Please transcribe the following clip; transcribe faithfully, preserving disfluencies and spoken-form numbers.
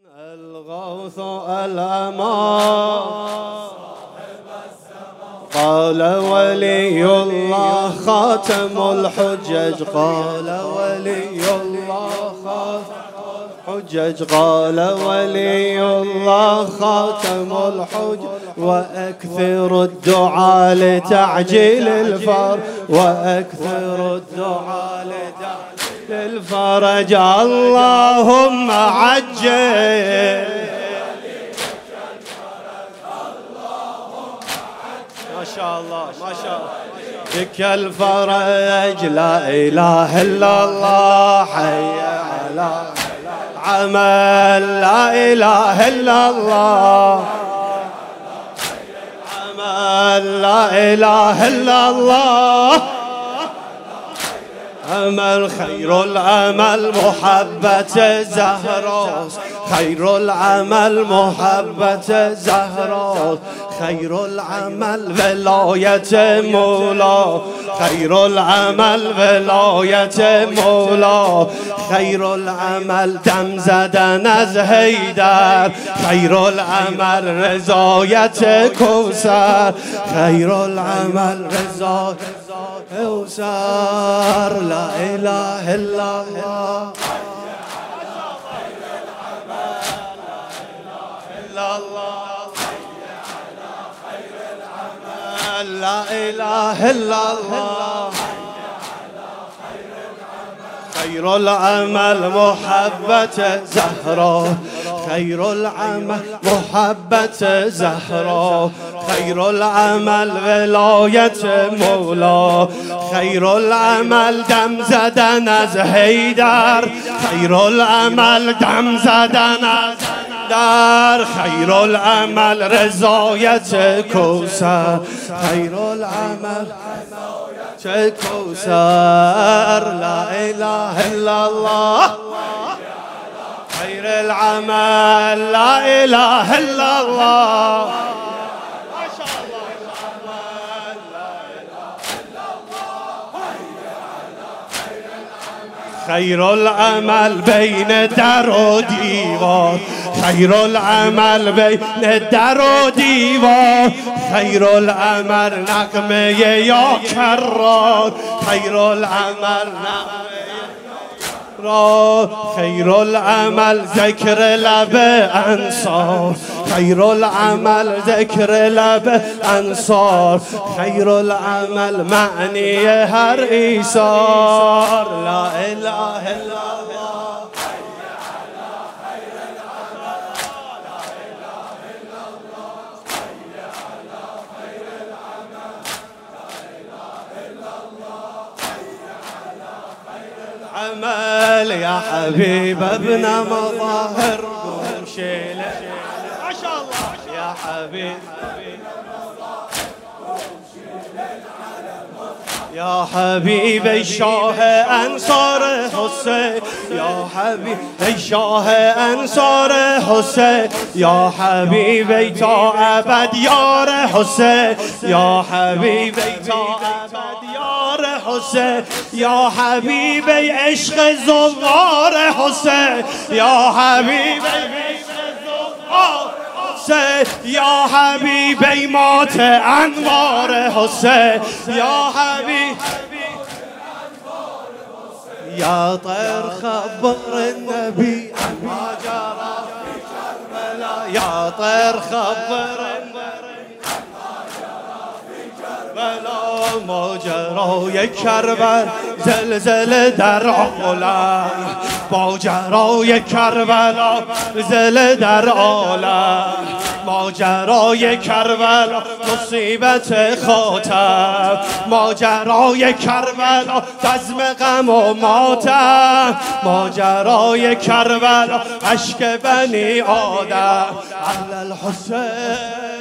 الغوث الأمان قال ولي الله خاتم الحجج قال ولي الله خاتم الحجج قال ولي الله خاتم الحجج وأكثر الدعاء لتعجيل الفرج وأكثر الدعاء لتعجيل الفرج اللهم عجل ما شاء الله ما شاء الله بك الفرج لا إله إلا الله حي على عمل لا إله إلا الله عمل لا إله إلا الله أمل خير العمل محبة زهراء خير العمل محبة زهراء خير العمل ولاية مولا خير العمل ولاية مولا خير العمل دم زدن از حیدر خير العمل رضایت کوثر خير العمل رضایت کوثر لا إله إلا الله لا إله إلا الله خير العمل محبة زهراء خير العمل محبة زهراء خير العمل ولاية مولا خير العمل دم زدن از حیدر خير العمل دم زدن از در خير العمل رضایت کوثر خير العمل رضایت کوثر لا إله إلا الله خير العمل لا إله إلا الله خير العمل بين در و دیوار خير العمل بين در و دیوار خير العمل نغمه یا کرار خير العمل نغمه خير العمل ذكر لب انصار خير العمل ذكر لب انصار خير العمل معنی هر ایثار لا إله إلا الله عمل يا حبيب ابن مظاهر قوم شيله ما شاء الله يا حبيب يا حبيبي شاه انصار حسين يا حبيبي شاه انصار حسين يا حبيبي تا ابد یار حسین يا حبيبي تا ابد یار حسین يا حبيبي عشق زوار حسین يا حبيبي يا حبيبي مات انوار حسين يا حبيبي يا طير خبر النبي ما جرى في كربلاء يا طير خبر ماجرای کربلا زلزله در عالم ماجرای کربلا زلزله در عالم ماجرای کربلا مصیبت خاتم ماجرای کربلا بزم غم و ماتم ماجرای کربلا اشک بنی آدم علی الحسین